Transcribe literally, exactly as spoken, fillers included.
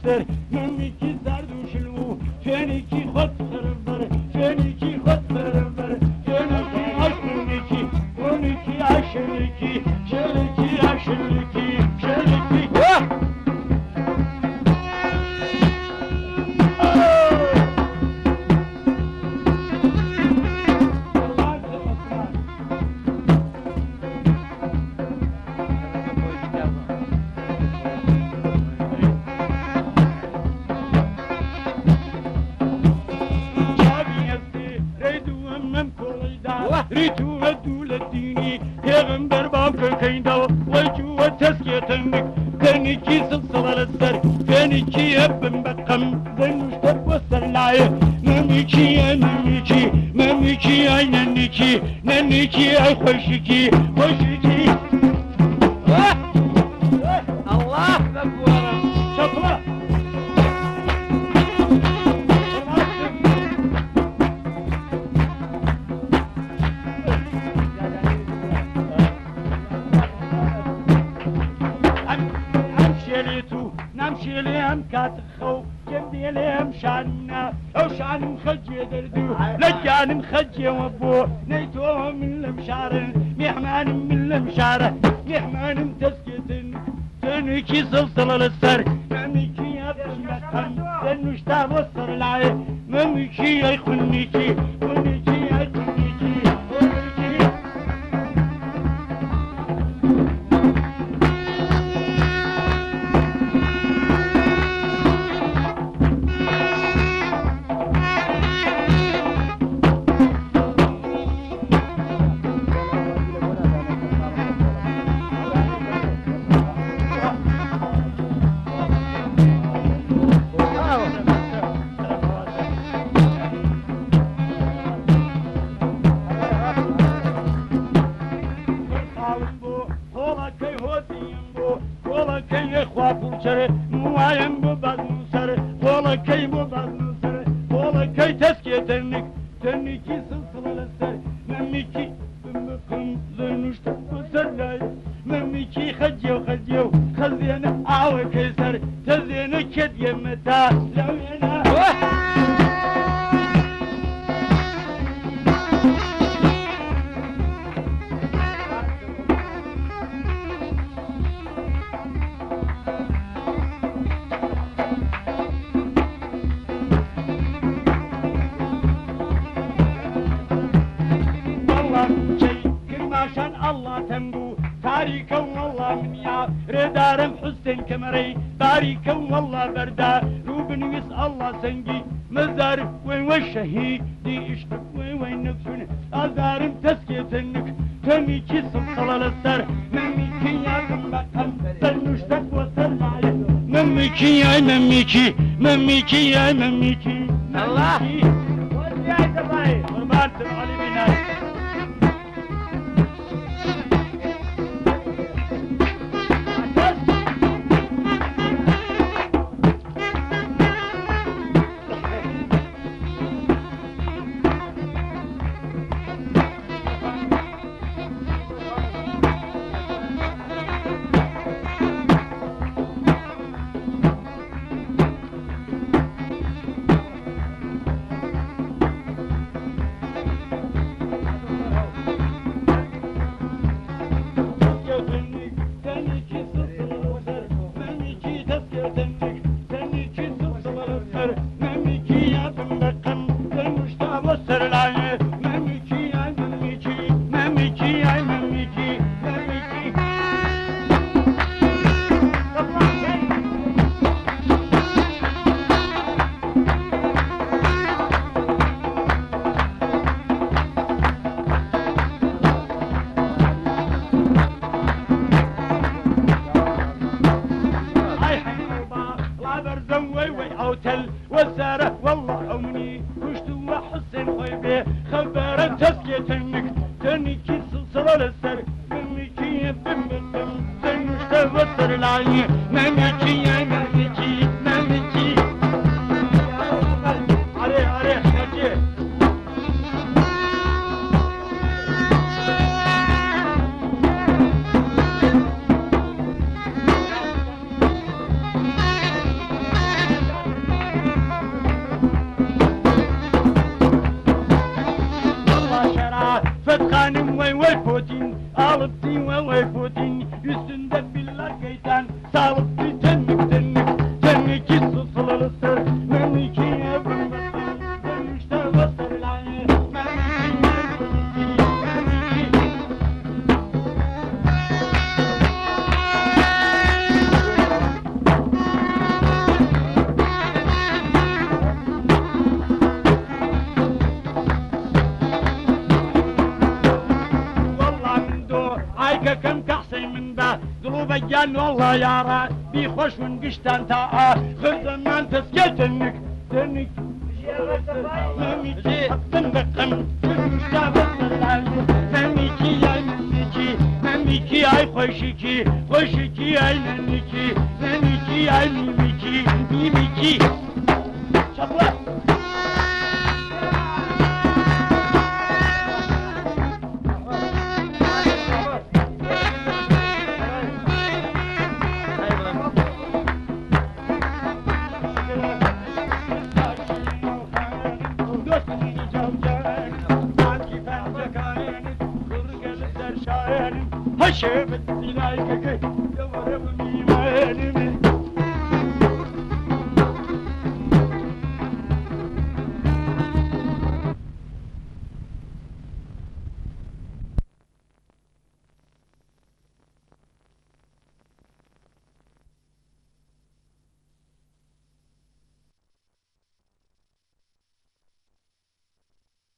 السر مميكي زردوش الو فينيكي خد فرفر فينيكي خد فرفر فينيكي عشريكي ونيكي عشريكي شريكي عشريكي شريكي ريتو ودول الديني يغنبر بابك كيندو ويجو وتسكيتنك ثانيكي سلسلة للسر ثانيكي يبن بقم ذنوش تبوسر لايه مميكي يا مميكي مميكي يا ننيكي ننيكي يا خوشيكي خوشيكي الله أكبر شطرة نمشي لهم كاتخو جنبي لهم شعنا او شعن مخجي دردو لجان مخجي وابو نيتوهم من المشارة ميحمان من المشارة ميحمان متسكتن تنكي سلسلة للسر مميكي يا بشمكم تنوش تاب وصر العي مميكي يا خنيكي خنيكي يا خنيكي خنيكي موايم ببعض نصر والله كي ببعض نصر والله كي تسكي تنك تنكي سلسلة للسر مميكي بمقم زنوش تبصر لاي مميكي خجيو خجيو خزينا عاوي كيسر تزينا كد يمتا لو ينا الله تنبو تاريكا والله من يا ردارم حسين كمري تاريكا والله بردا روبن يس الله سنجي مزار وين والشهيد دي اشتك وين وين نفسون ازارم تسكيتنك تميكي سلسلة للسر مميكي يا دمبقم تنوشتك وسرعي مميكي يا مميكي مميكي يا مميكي الله ودي يا دبي قربان تبعلي بناي وزارة والله أمني وشتو حسين خيبي خبرة تسكيتنك تنكي سلسلة للسر مميكي بم بم بم تنوشتا وصر العين مميكي يا مميكي مميكي عليه عليه حكي Putin, alıp din ve Putin, üstünde billah geyten, sağlıp bir tenlik tenlik, tenniki susulusu, memliki evim basın, dönüşte basırlayı, memliki memliki. كم كحسي من با قلوب الجان والله يارا بيخش من قشتان تاء خذ من تسكت انك تنك مميكي تنقم مميكي يا مميكي مميكي اي خوشيكي خوشيكي اي مميكي مميكي اي مميكي مميكي شطرة Haşem ettiler keke, yavarım